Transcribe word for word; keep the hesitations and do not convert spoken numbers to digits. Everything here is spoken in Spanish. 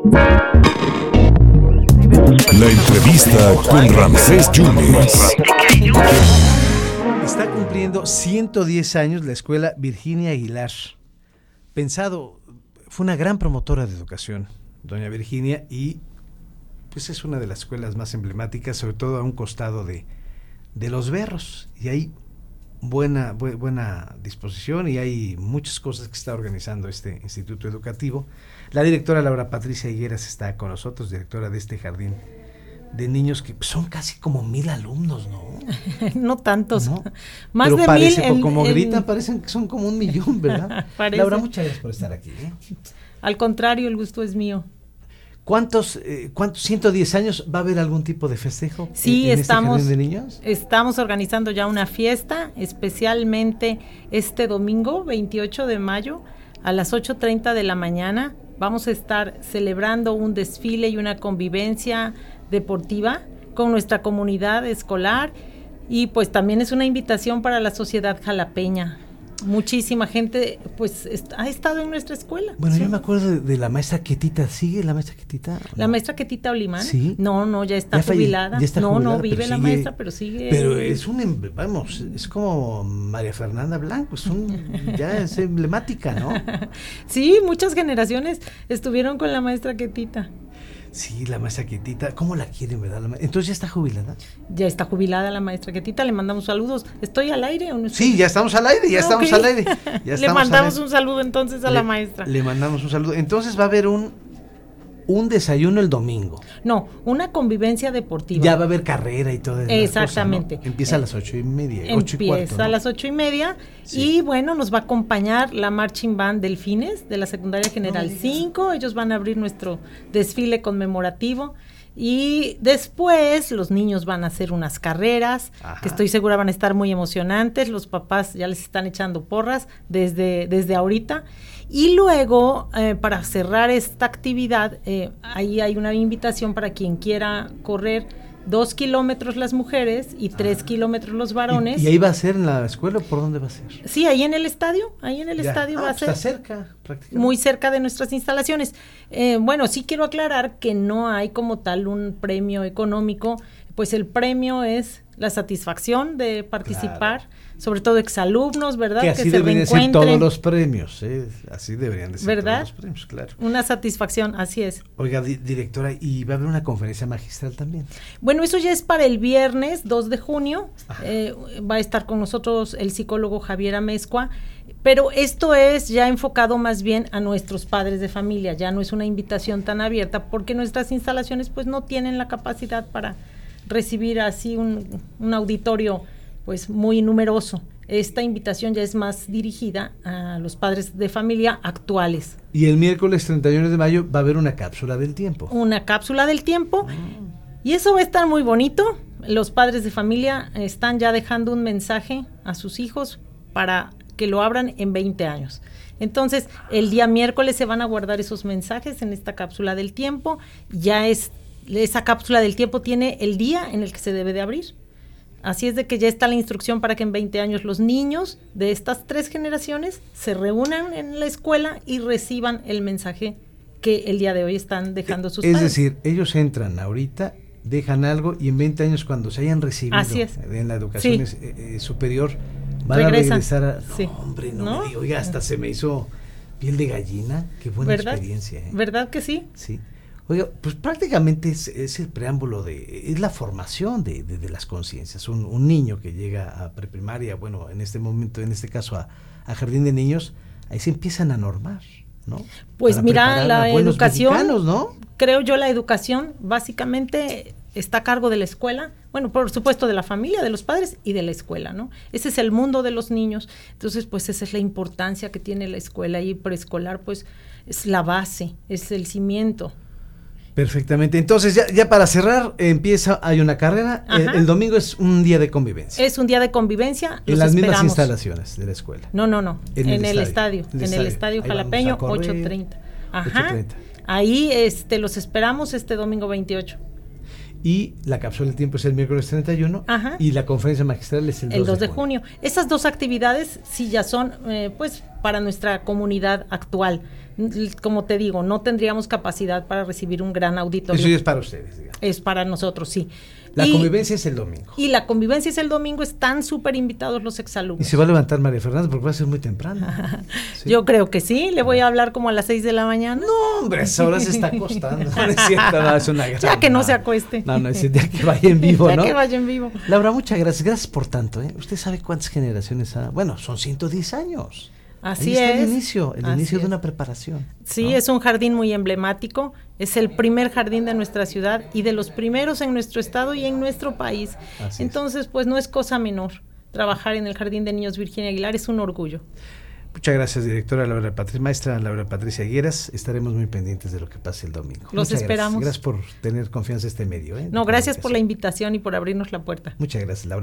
La entrevista con Ramsés Yunes. Está cumpliendo ciento diez años la escuela Virginia Aguilar. Pensado, fue una gran promotora de educación, doña Virginia, y pues es una de las escuelas más emblemáticas, sobre todo a un costado de, de Los Berros, y hay buena, bu- buena disposición y hay muchas cosas que está organizando este instituto educativo. La directora Laura Patricia Higueras está con nosotros, directora de este jardín de niños que son casi como mil alumnos, ¿no? No tantos, ¿No? más Pero de parece, mil. En, como en... gritan, parecen que son como un millón, ¿verdad? Laura, muchas gracias por estar aquí, ¿eh? Al contrario, el gusto es mío. ¿Cuántos, eh, cuántos, ciento diez años, va a haber algún tipo de festejo sí, en, en estamos, este jardín de niños? Estamos organizando ya una fiesta, especialmente este domingo, veintiocho de mayo, a las ocho treinta de la mañana. Vamos a estar celebrando un desfile y una convivencia deportiva con nuestra comunidad escolar, y pues también es una invitación para la sociedad jalapeña. Muchísima gente pues est- ha estado en nuestra escuela. Bueno, sí. Yo me acuerdo de, de la maestra Quetita. ¿Sigue la maestra Quetita? La maestra Quetita Olimán. Sí. No, no, ya está ya falle- jubilada. ya está no, jubilada, no vive pero la sigue, maestra, pero sigue. Pero es un, em- vamos, es como María Fernanda Blanco, es un, ya es emblemática, ¿no? Sí, muchas generaciones estuvieron con la maestra Quetita. Sí, la maestra Quetita, ¿cómo la quieren, verdad? La ma- Entonces ya está jubilada. Ya está jubilada la maestra Quetita, le mandamos saludos. ¿Estoy al aire o no estoy? Sí, ya estamos al aire, ya Ah, estamos ok. al aire. Ya Le estamos mandamos al aire. un saludo entonces a le, la maestra. Le mandamos un saludo. Entonces va a haber un, un desayuno el domingo. No, una convivencia deportiva. Ya va a haber carrera y todo eso. Exactamente. ¿No? Empieza a las ocho y media. Empieza Ocho y cuarto, ¿no? a las ocho y media, Sí. y bueno, nos va a acompañar la Marching Band Delfines de la Secundaria General No, cinco. Ellos van a abrir nuestro desfile conmemorativo, y después los niños van a hacer unas carreras, Ajá. que estoy segura van a estar muy emocionantes. Los papás ya les están echando porras desde, desde ahorita. Y luego, eh, para cerrar esta actividad, eh, ahí hay una invitación para quien quiera correr dos kilómetros las mujeres y tres Ah. kilómetros los varones. ¿Y, y ahí va a ser en la escuela o por dónde va a ser? Sí, ahí en el estadio, ahí en el Ya. estadio Ah, va a pues ser. está cerca, prácticamente. Muy cerca de nuestras instalaciones. Eh, bueno, sí quiero aclarar que no hay como tal un premio económico, pues el premio es la satisfacción de participar, Claro. sobre todo exalumnos, ¿verdad? Que así se deberían ser reencuentren. todos los premios, ¿eh? Así deberían de ser ¿Verdad? todos los premios, claro. Una satisfacción, así es. Oiga, di- directora, y va a haber una conferencia magistral también. Bueno, eso ya es para el viernes dos de junio. Ajá. Eh, va a estar con nosotros el psicólogo Javier Amezcua, pero esto es ya enfocado más bien a nuestros padres de familia, ya no es una invitación tan abierta, porque nuestras instalaciones pues no tienen la capacidad para recibir así un, un auditorio pues muy numeroso. Esta invitación ya es más dirigida a los padres de familia actuales. Y el miércoles treinta y uno de mayo va a haber una cápsula del tiempo. Una cápsula del tiempo, y eso va a estar muy bonito. Los padres de familia están ya dejando un mensaje a sus hijos para que lo abran en veinte años. Entonces, el día miércoles se van a guardar esos mensajes en esta cápsula del tiempo. Ya es, esa cápsula del tiempo tiene el día en el que se debe de abrir. Así es de que ya está la instrucción para que en veinte años los niños de estas tres generaciones se reúnan en la escuela y reciban el mensaje que el día de hoy están dejando sus Es padres. decir, ellos entran ahorita, dejan algo y en veinte años cuando se hayan recibido Así es. en la educación Sí. es- eh, eh, superior, van Regresan. a regresar a... No, Sí. hombre, no, ¿No? me diga, oiga, hasta se me hizo piel de gallina. Qué buena ¿Verdad? experiencia. ¿eh? ¿Verdad que sí? Sí. Oiga, pues prácticamente es, es el preámbulo de, es la formación de, de, de las conciencias. Un, un niño que llega a preprimaria, bueno, en este momento, en este caso a, a jardín de niños, ahí se empiezan a normar, ¿no? Pues Para mira, preparar la a buenos educación, mexicanos, ¿no? creo yo la educación básicamente está a cargo de la escuela, bueno, por supuesto de la familia, de los padres y de la escuela, ¿no? Ese es el mundo de los niños. Entonces, pues esa es la importancia que tiene la escuela, y preescolar pues es la base, es el cimiento. Perfectamente. Entonces, ya, ya para cerrar, empieza, hay una carrera. El, el domingo es un día de convivencia. Es un día de convivencia. En los las esperamos. mismas instalaciones de la escuela. No, no, no. En, en el, el estadio. estadio. El en el estadio Ahí vamos a Jalapeño, correr. ocho treinta. Ajá. ocho treinta. Ahí este, los esperamos este domingo veintiocho. Y la cápsula del tiempo es el miércoles treinta y uno. Ajá. Y la conferencia magistral es el, El dos de junio. Esas dos actividades sí ya son, eh, pues, para nuestra comunidad actual. Como te digo, no tendríamos capacidad para recibir un gran auditorio. Eso ya es para ustedes, digamos. Es para nosotros, sí. La y, convivencia es el domingo. Y la convivencia es el domingo, están súper invitados los exalumnos. ¿Y se va a levantar María Fernanda? Porque va a ser muy temprano. ¿Sí? Yo creo que sí, le voy a hablar como a las seis de la mañana. No, hombre, a esa hora se está acostando. No es cierto, no, es una gran... Ya que no se acueste. No, no, es ya que vaya en vivo, ya ¿no? Ya que vaya en vivo. Laura, muchas gracias. Gracias por tanto, ¿eh? Usted sabe cuántas generaciones ha... Bueno, son ciento diez años. Así Ahí está es. el inicio, el Así inicio es. de una preparación. Sí, ¿no? es un jardín muy emblemático, es el primer jardín de nuestra ciudad y de los primeros en nuestro estado y en nuestro país. Así Entonces, es. pues no es cosa menor. Trabajar en el Jardín de Niños Virginia Aguilar es un orgullo. Muchas gracias, directora Laura Patricia, maestra Laura Patricia Higueras. Estaremos muy pendientes de lo que pase el domingo. Los Muchas esperamos. Gracias. Gracias por tener confianza en este medio. ¿eh? No, gracias por la invitación y por abrirnos la puerta. Muchas gracias, Laura.